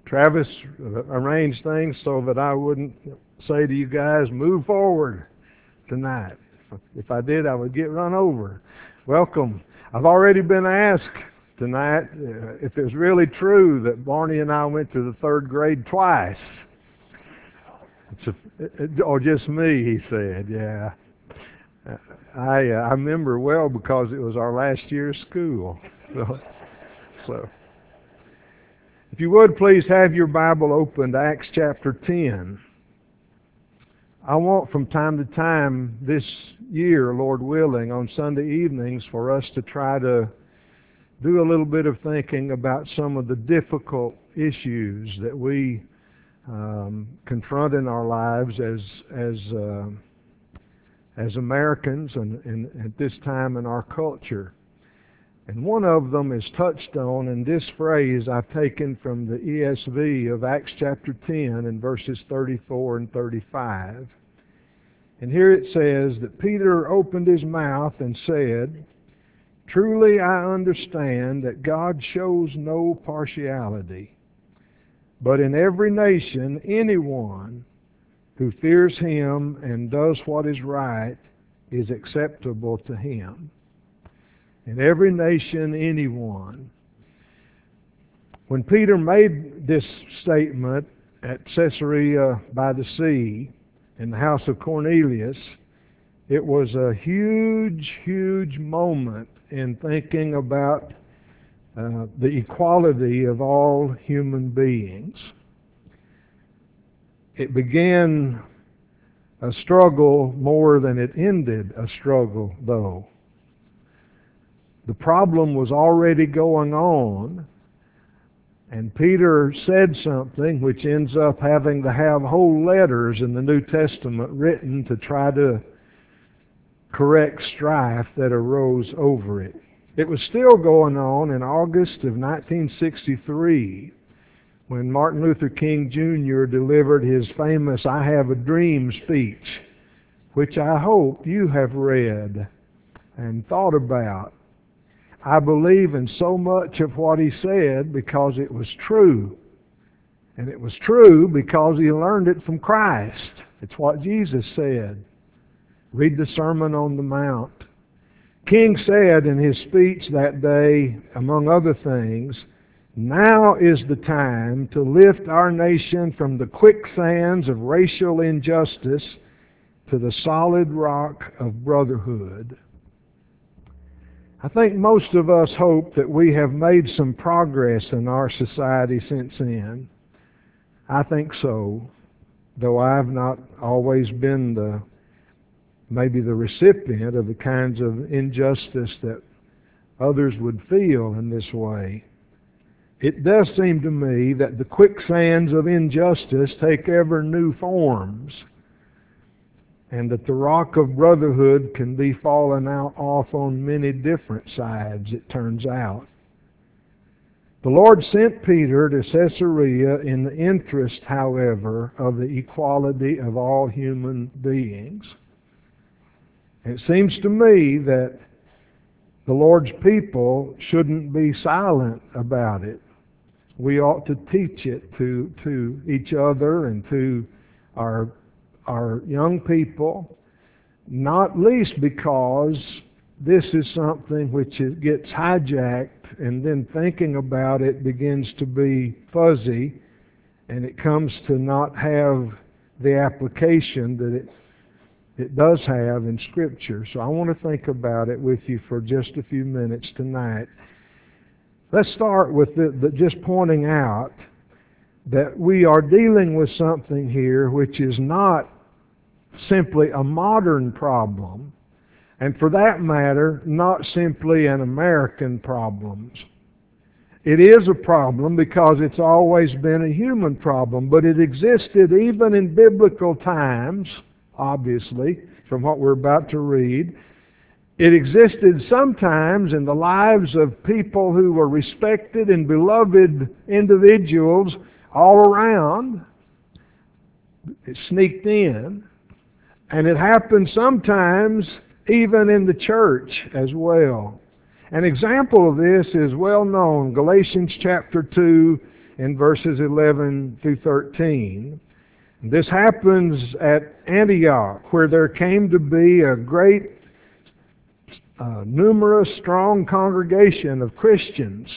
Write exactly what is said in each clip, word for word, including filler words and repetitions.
Travis arranged things so that I wouldn't say to you guys, move forward tonight. If I did, I would get run over. Welcome. I've already been asked tonight uh, if it's really true that Barney and I went to the third grade twice. It's a, it, or just me, he said, yeah. I, uh, I remember well because it was our last year of school. So, so, if you would please have your Bible open to Acts chapter ten. I want from time to time this year, Lord willing, on Sunday evenings for us to try to do a little bit of thinking about some of the difficult issues that we um, confront in our lives as as uh, as Americans and, and at this time in our culture. And one of them is touched on in this phrase I've taken from the E S V of Acts chapter ten and verses thirty-four and thirty-five. And here it says that Peter opened his mouth and said, "Truly I understand that God shows no partiality, but in every nation anyone who fears Him and does what is right is acceptable to Him." In every nation, anyone. When Peter made this statement at Caesarea by the sea, in the house of Cornelius, it was a huge, huge moment in thinking about uh, the equality of all human beings. It began a struggle more than it ended a struggle, though. The problem was already going on, and Peter said something which ends up having to have whole letters in the New Testament written to try to correct strife that arose over it. It was still going on in August of nineteen sixty-three when Martin Luther King Junior delivered his famous "I Have a Dream" speech, which I hope you have read and thought about. I believe in so much of what he said because it was true. And it was true because he learned it from Christ. It's what Jesus said. Read the Sermon on the Mount. King said in his speech that day, among other things, "Now is the time to lift our nation from the quicksands of racial injustice to the solid rock of brotherhood." I think most of us hope that we have made some progress in our society since then. I think so, though I've not always been the maybe the recipient of the kinds of injustice that others would feel in this way. It does seem to me that the quicksands of injustice take ever new forms, and that the rock of brotherhood can be fallen out off on many different sides, it turns out. The Lord sent Peter to Caesarea in the interest, however, of the equality of all human beings. It seems to me that the Lord's people shouldn't be silent about it. We ought to teach it to, to each other and to our our young people, not least because this is something which is, gets hijacked, and then thinking about it begins to be fuzzy, and it comes to not have the application that it it does have in Scripture. So I want to think about it with you for just a few minutes tonight. Let's start with the, the just pointing out that we are dealing with something here which is not simply a modern problem, and for that matter, not simply an American problem. It is a problem because it's always been a human problem, but it existed even in biblical times, obviously, from what we're about to read. It existed sometimes in the lives of people who were respected and beloved individuals all around. It sneaked in. And it happens sometimes even in the church as well. An example of this is well known. Galatians chapter two in verses eleven through thirteen. This happens at Antioch, where there came to be a great, uh, numerous, strong congregation of Christians.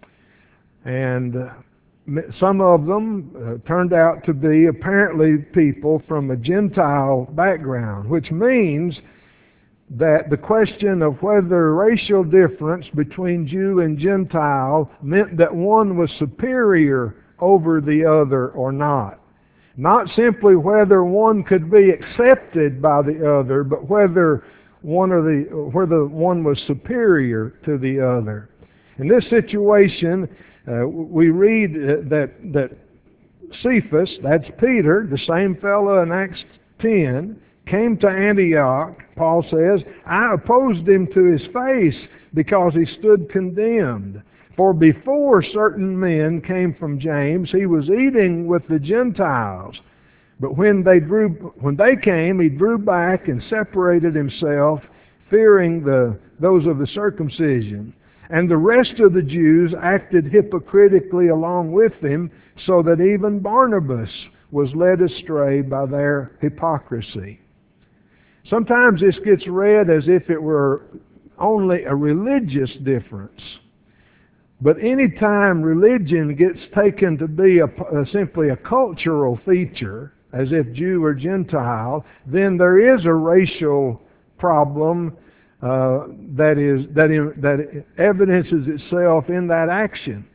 And uh, some of them uh, turned out to be apparently people from a Gentile background, which means that the question of whether racial difference between Jew and Gentile meant that one was superior over the other or not. Not simply whether one could be accepted by the other, but whether one or the whether one was superior to the other. In this situation, uh, we read that that Cephas, that's Peter, the same fellow in Acts ten, came to Antioch. Paul says, I opposed him to his face because he stood condemned. For before certain men came from James, he was eating with the Gentiles. But when they drew, when they came, he drew back and separated himself, fearing the those of the circumcision. And the rest of the Jews acted hypocritically along with him, so that even Barnabas was led astray by their hypocrisy. Sometimes this gets read as if it were only a religious difference. But any time religion gets taken to be a, a, simply a cultural feature, as if Jew or Gentile, then there is a racial problem uh, that is that in, that evidences itself in that action.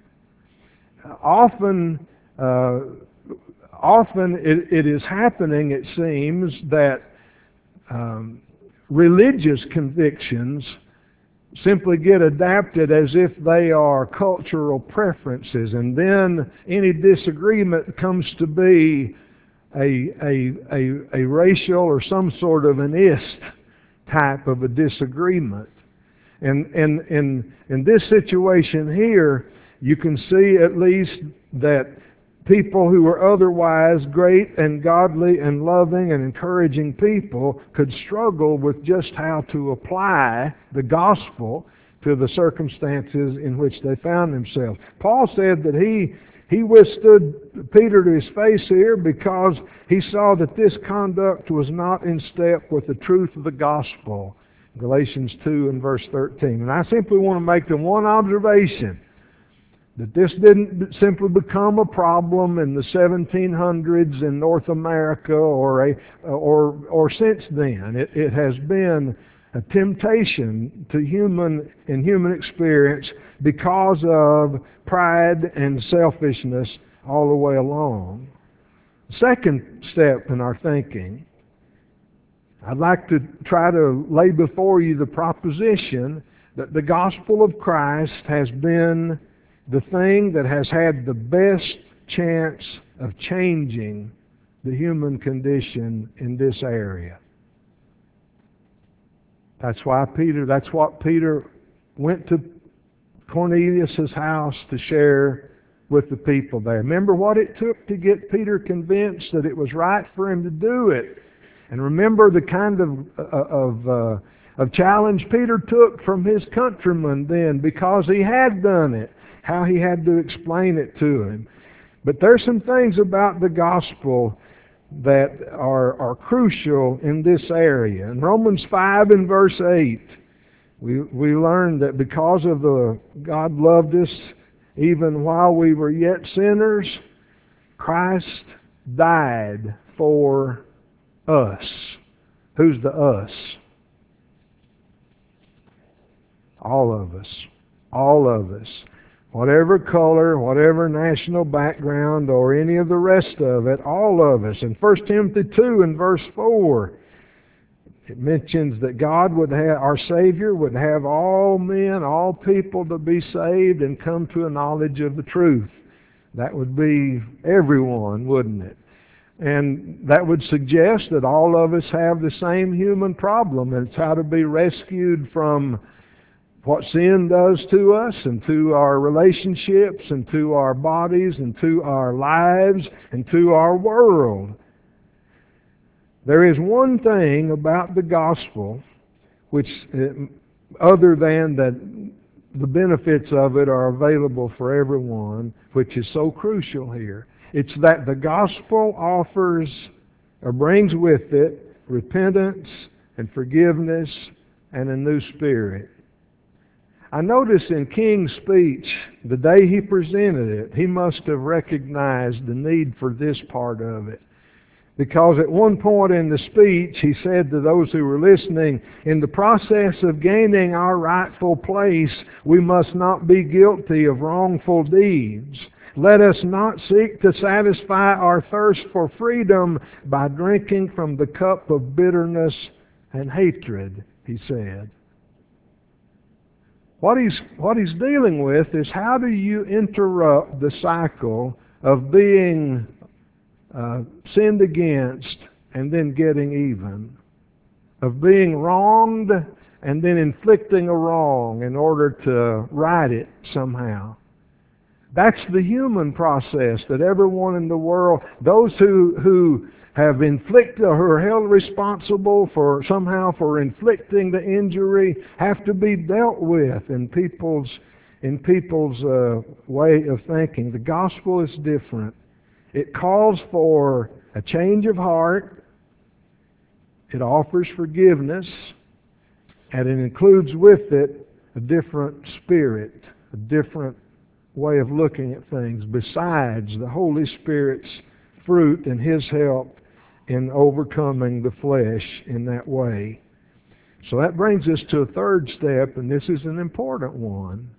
Often, uh, often it, it is happening. It seems that um, religious convictions simply get adapted as if they are cultural preferences, and then any disagreement comes to be a, a, a, a racial or some sort of an ist type of a disagreement. And, and, and in this situation here, you can see at least that people who were otherwise great and godly and loving and encouraging people could struggle with just how to apply the gospel to the circumstances in which they found themselves. Paul said that he he withstood Peter to his face here because he saw that this conduct was not in step with the truth of the gospel. Galatians two and verse thirteen. And I simply want to make the one observation, that this didn't simply become a problem in the seventeen hundreds in North America or a, or or since then. It, it has been a temptation to human in human experience because of pride and selfishness all the way along. Second step in our thinking, I'd like to try to lay before you the proposition that the gospel of Christ has been the thing that has had the best chance of changing the human condition in this area. That's why Peter, that's what Peter went to Cornelius' house to share with the people there. Remember what it took to get Peter convinced that it was right for him to do it. And remember the kind of of uh, of challenge Peter took from his countrymen then, because he had done it, how he had to explain it to him. But there's some things about the gospel that are, are crucial in this area. In Romans five and verse eight, we, we learn that because of the God loved us even while we were yet sinners, Christ died for us. Who's the us? All of us. All of us. Whatever color, whatever national background, or any of the rest of it, all of us. In First Timothy two and verse four, it mentions that God would have, our Savior would have all men, all people to be saved and come to a knowledge of the truth. That would be everyone, wouldn't it? And that would suggest that all of us have the same human problem, and it's how to be rescued from what sin does to us and to our relationships and to our bodies and to our lives and to our world. There is one thing about the gospel which, uh, other than that the benefits of it are available for everyone, which is so crucial here. It's that the gospel offers or brings with it repentance and forgiveness and a new spirit. I notice in King's speech, the day he presented it, he must have recognized the need for this part of it. Because at one point in the speech, he said to those who were listening, in the process of gaining our rightful place, we must not be guilty of wrongful deeds. Let us not seek to satisfy our thirst for freedom by drinking from the cup of bitterness and hatred, he said. What he's, what he's dealing with is how do you interrupt the cycle of being uh, sinned against and then getting even, of being wronged and then inflicting a wrong in order to right it somehow. That's the human process that everyone in the world, those who, who have inflicted or who are held responsible for somehow for inflicting the injury, have to be dealt with in people's in people's uh, way of thinking. The gospel is different. It calls for a change of heart. It offers forgiveness, and it includes with it a different spirit, a different way of looking at things besides the Holy Spirit's fruit and His help in overcoming the flesh in that way. So that brings us to a third step, and this is an important one.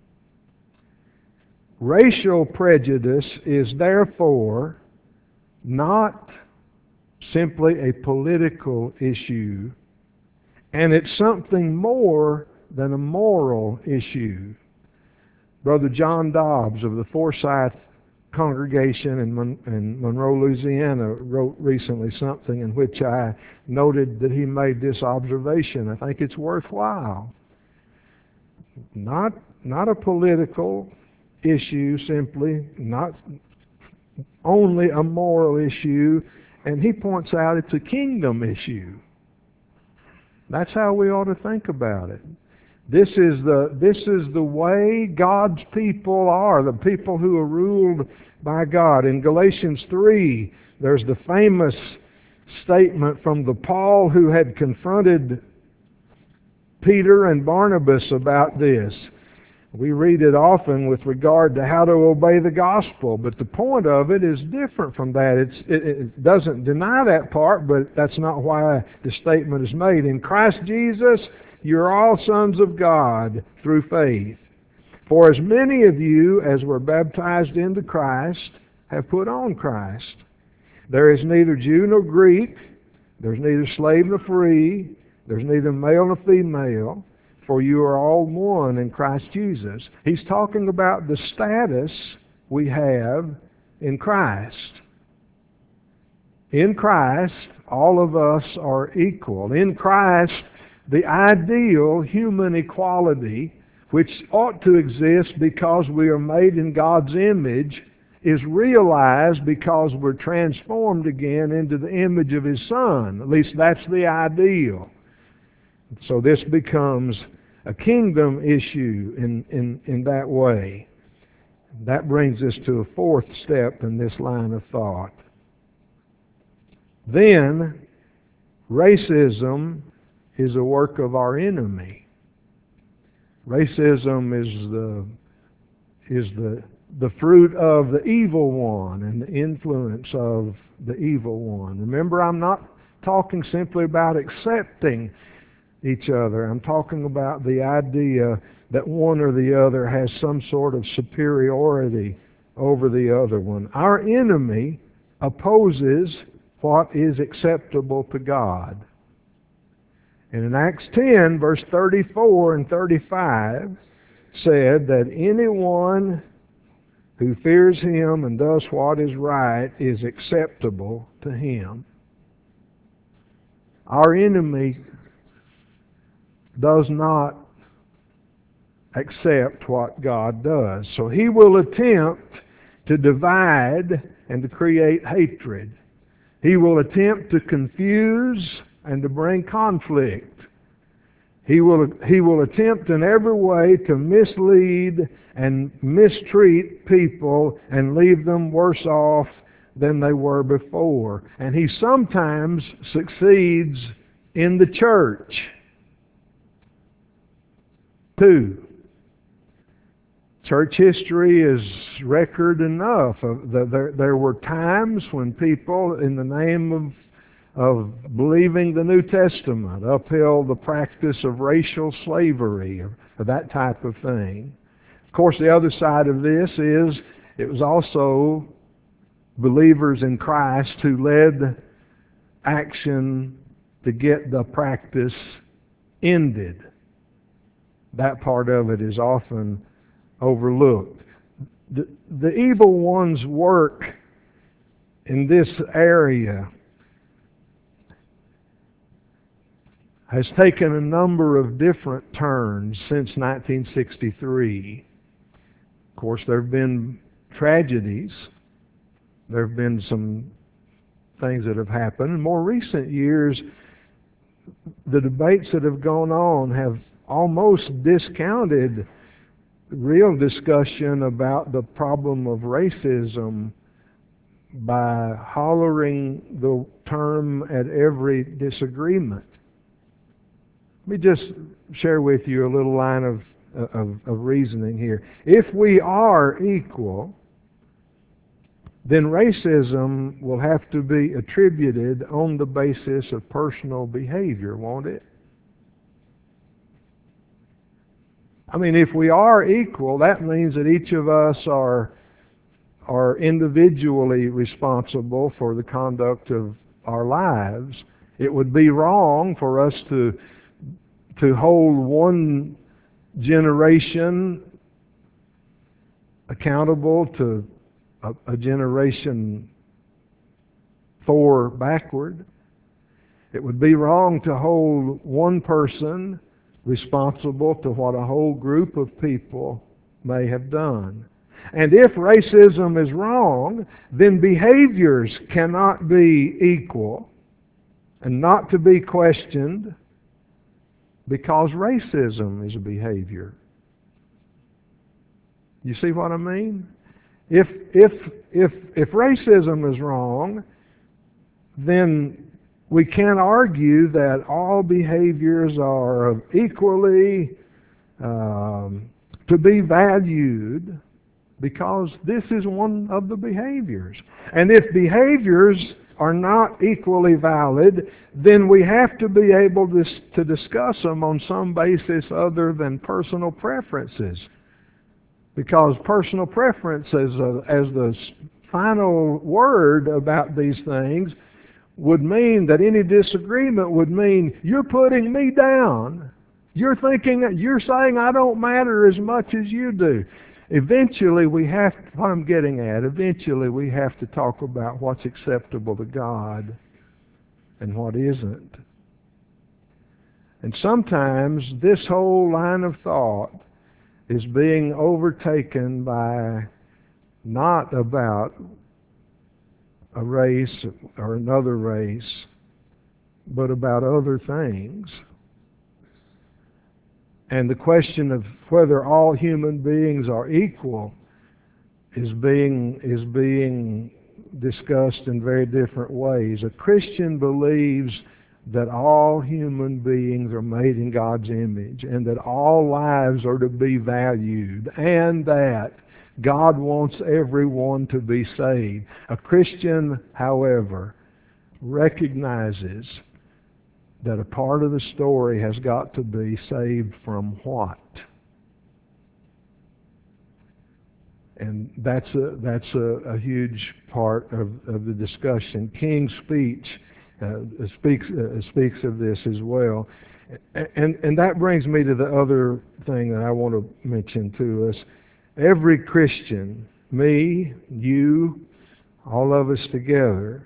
Racial prejudice is therefore not simply a political issue, and it's something more than a moral issue. Brother John Dobbs of the Forsyth congregation in, Mon- in Monroe, Louisiana, wrote recently something in which I noted that he made this observation. I think it's worthwhile. Not, not a political issue simply, not only a moral issue, and he points out it's a kingdom issue. That's how we ought to think about it. This is the this is the way God's people are, the people who are ruled by God. In Galatians three, there's the famous statement from the Paul who had confronted Peter and Barnabas about this. We read it often with regard to how to obey the gospel, but the point of it is different from that. It's, it, it doesn't deny that part, but that's not why the statement is made. In Christ Jesus, you're all sons of God through faith. For as many of you as were baptized into Christ have put on Christ. There is neither Jew nor Greek, there's neither slave nor free, there's neither male nor female, for you are all one in Christ Jesus. He's talking about the status we have in Christ. In Christ, all of us are equal. In Christ, the ideal human equality, which ought to exist because we are made in God's image, is realized because we're transformed again into the image of His Son. At least that's the ideal. So this becomes a kingdom issue in, in, in that way. That brings us to a fourth step in this line of thought. Then, racism is a work of our enemy. Racism is the is the the fruit of the evil one and the influence of the evil one. Remember, I'm not talking simply about accepting each other. I'm talking about the idea that one or the other has some sort of superiority over the other one. Our enemy opposes what is acceptable to God. And in Acts ten, verse thirty-four and thirty-five, said that anyone who fears Him and does what is right is acceptable to Him. Our enemy does not accept what God does. So he will attempt to divide and to create hatred. He will attempt to confuse and to bring conflict. He will, he will attempt in every way to mislead and mistreat people and leave them worse off than they were before. And he sometimes succeeds in the church. Two, church history is record enough. Of the, there, there were times when people, in the name of of believing the New Testament, upheld the practice of racial slavery, or, or that type of thing. Of course, the other side of this is it was also believers in Christ who led action to get the practice ended. That part of it is often overlooked. The, the evil one's work in this area has taken a number of different turns since nineteen sixty-three. Of course, there have been tragedies. There have been some things that have happened. In more recent years, the debates that have gone on have almost discounted real discussion about the problem of racism by hollering the term at every disagreement. Let me just share with you a little line of, of, of reasoning here. If we are equal, then racism will have to be attributed on the basis of personal behavior, won't it? I mean, if we are equal, that means that each of us are, are individually responsible for the conduct of our lives. It would be wrong for us to to hold one generation accountable to a, a generation four backward. It would be wrong to hold one person responsible to what a whole group of people may have done. And if racism is wrong, then behaviors cannot be equal and not to be questioned, because racism is a behavior. You see what I mean? If if if if racism is wrong, then we can't argue that all behaviors are equally um, to be valued, because this is one of the behaviors. And if behaviors are not equally valid, then we have to be able to, to discuss them on some basis other than personal preferences. Because personal preference as, a, as the final word about these things would mean that any disagreement would mean you're putting me down. You're thinking, you're saying I don't matter as much as you do. Eventually we have, what I'm getting at, eventually we have to talk about what's acceptable to God and what isn't. And sometimes this whole line of thought is being overtaken by not about a race or another race, but about other things. And the question of whether all human beings are equal is being is being discussed in very different ways. A Christian believes that all human beings are made in God's image and that all lives are to be valued and that God wants everyone to be saved. A Christian, however, recognizes that a part of the story has got to be saved from what? And that's a, that's a, a huge part of, of the discussion. King's speech uh, speaks, uh, speaks of this as well. And, and that brings me to the other thing that I want to mention to us. Every Christian, me, you, all of us together,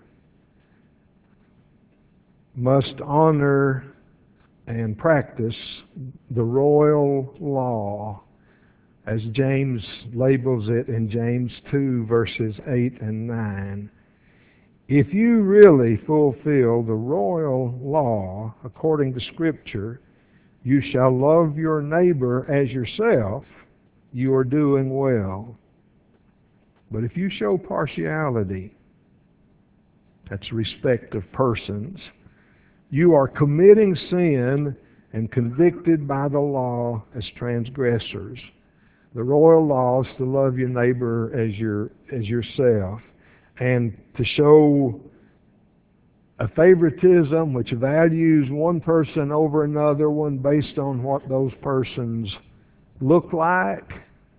must honor and practice the royal law, as James labels it in James two, verses eight and nine. If you really fulfill the royal law according to Scripture, you shall love your neighbor as yourself, you are doing well. But if you show partiality, that's respect of persons, you are committing sin and convicted by the law as transgressors. The royal law is to love your neighbor as your as yourself, and to show a favoritism which values one person over another one based on what those persons look like.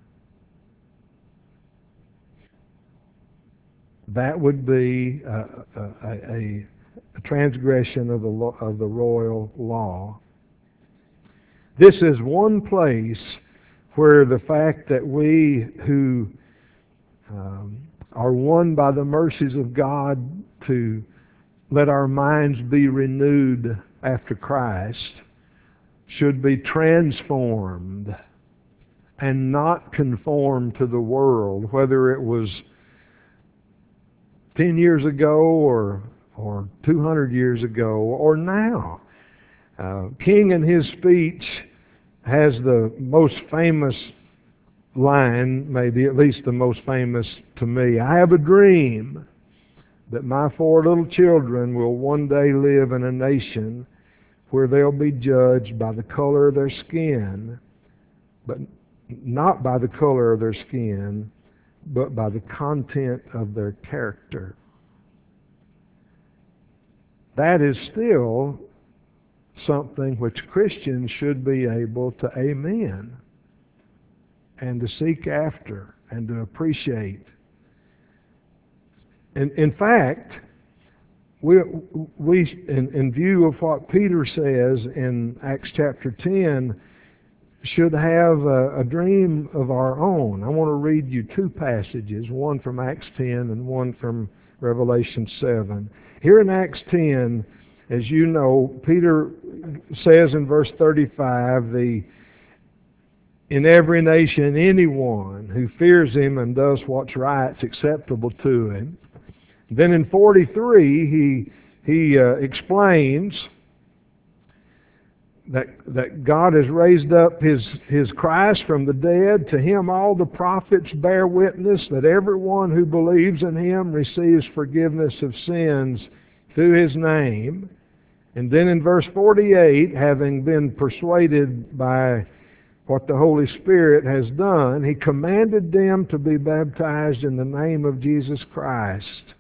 That would be a, a, a, a transgression of the lo- of the royal law. This is one place where the fact that we who um, are won by the mercies of God to let our minds be renewed after Christ should be transformed and not conformed to the world, whether it was ten years ago or or two hundred years ago or now. Uh, King in his speech has the most famous line, maybe at least the most famous to me. I have a dream that my four little children will one day live in a nation where they'll be judged by the color of their skin, but not by the color of their skin, but by the content of their character. That is still something which Christians should be able to amen and to seek after and to appreciate. In, in fact, we, we in, in view of what Peter says in Acts chapter ten, should have a, a dream of our own. I want to read you two passages, one from Acts ten and one from Revelation seven. Here in Acts ten, as you know, Peter says in verse thirty-five, the in every nation anyone who fears him and does what's right is acceptable to him. Then in forty-three, he he uh, explains that that God has raised up his his Christ from the dead. To him all the prophets bear witness that everyone who believes in him receives forgiveness of sins through his name. And then in verse forty-eight, having been persuaded by what the Holy Spirit has done, he commanded them to be baptized in the name of Jesus Christ.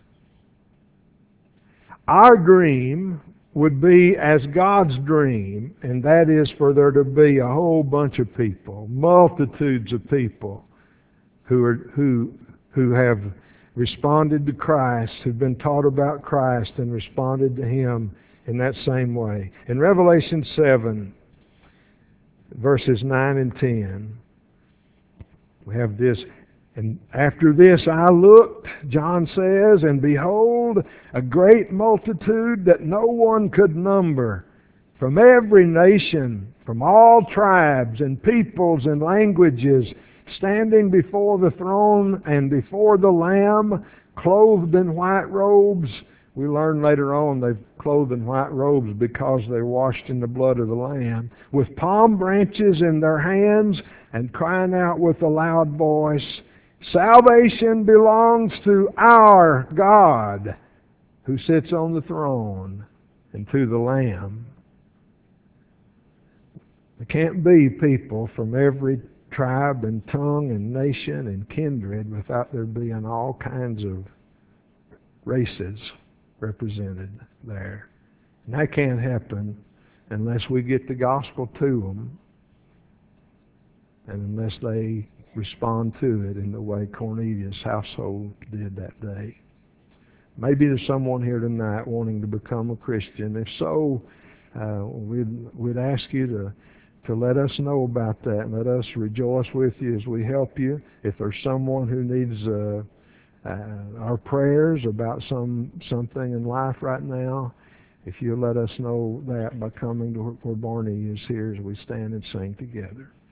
Our dream would be as God's dream, and that is for there to be a whole bunch of people, multitudes of people who are who who have responded to Christ, who've been taught about Christ and responded to him in that same way. In Revelation seven, verses nine and ten, we have this. And after this I looked, John says, and behold, a great multitude that no one could number, from every nation, from all tribes and peoples and languages, standing before the throne and before the Lamb, clothed in white robes. We learn later on they've clothed in white robes because they're washed in the blood of the Lamb, with palm branches in their hands, and crying out with a loud voice, salvation belongs to our God who sits on the throne and to the Lamb. There can't be people from every tribe and tongue and nation and kindred without there being all kinds of races represented there. And that can't happen unless we get the gospel to them and unless they respond to it in the way Cornelius' household did that day. Maybe there's someone here tonight wanting to become a Christian. If so, uh, we'd, we'd ask you to, to let us know about that and let us rejoice with you as we help you. If there's someone who needs uh, uh, our prayers about some something in life right now, if you'll let us know that by coming to where Barney is here as we stand and sing together.